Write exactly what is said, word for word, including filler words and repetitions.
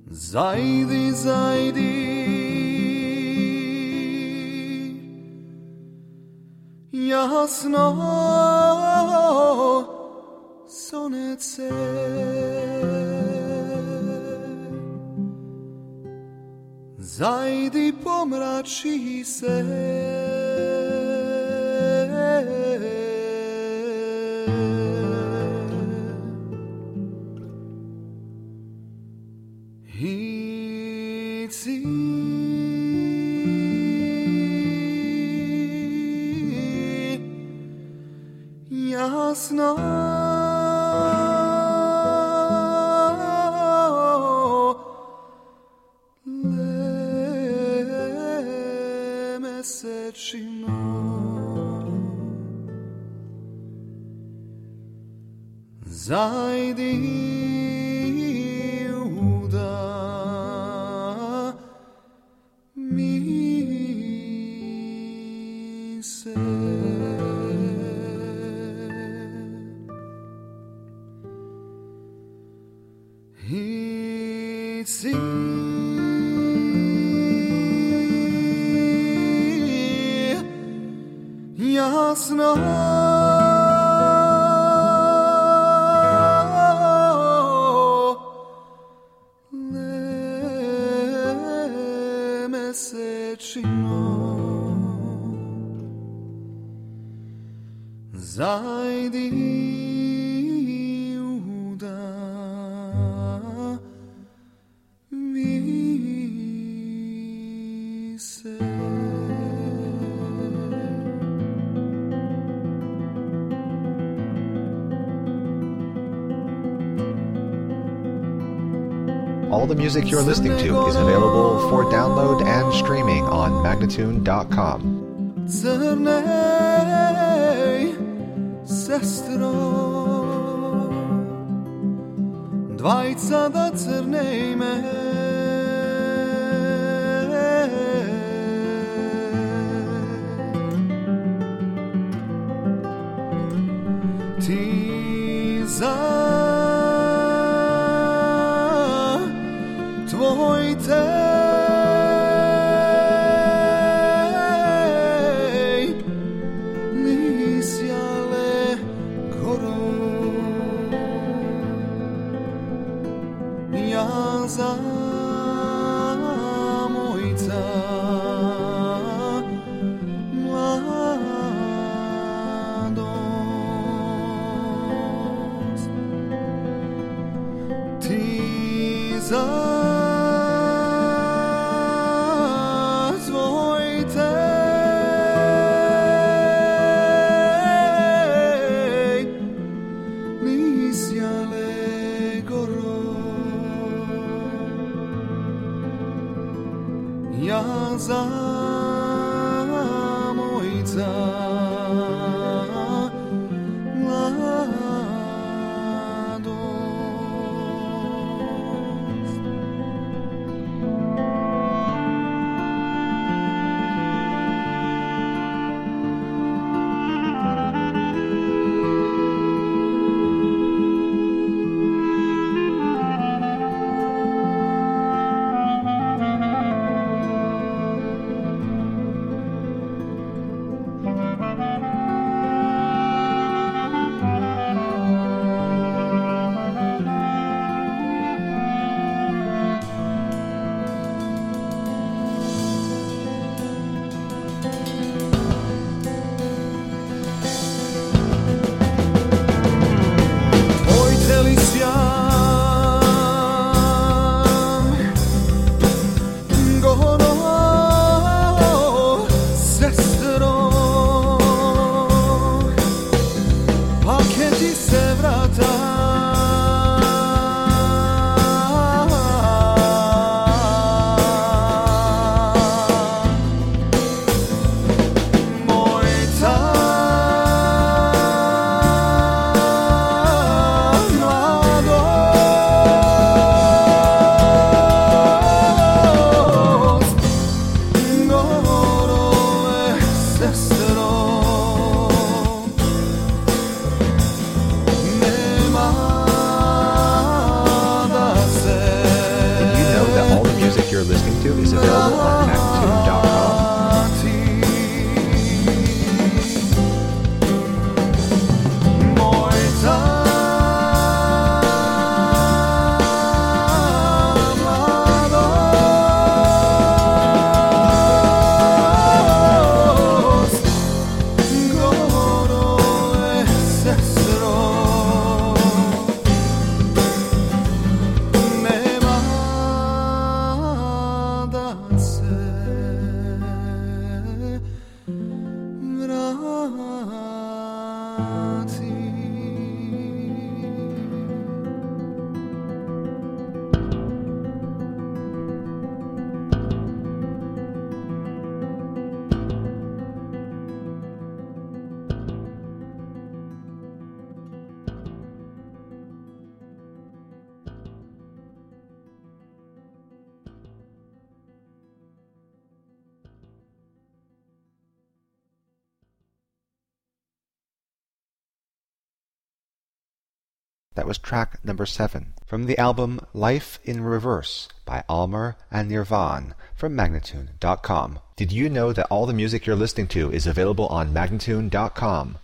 Zajdi, zajdi, jasno sonece, zajdi, pomrači se, Hici jasno le mesečino, zajdi Hici jasno le mesečino, zajdi All the music you're listening to is available for download and streaming on Magnatune dot com. Crnej sestro, dvajca da crnejme, ti za tvoj tej nisjale goro, ja za mojca mladost, ti za ja za mojca mladost. to is available on magnitude dot com. That was track number seven from the album Life in Reverse by Almer and Nirvan from Magnatune dot com. Did you know that all the music you're listening to is available on Magnatune dot com?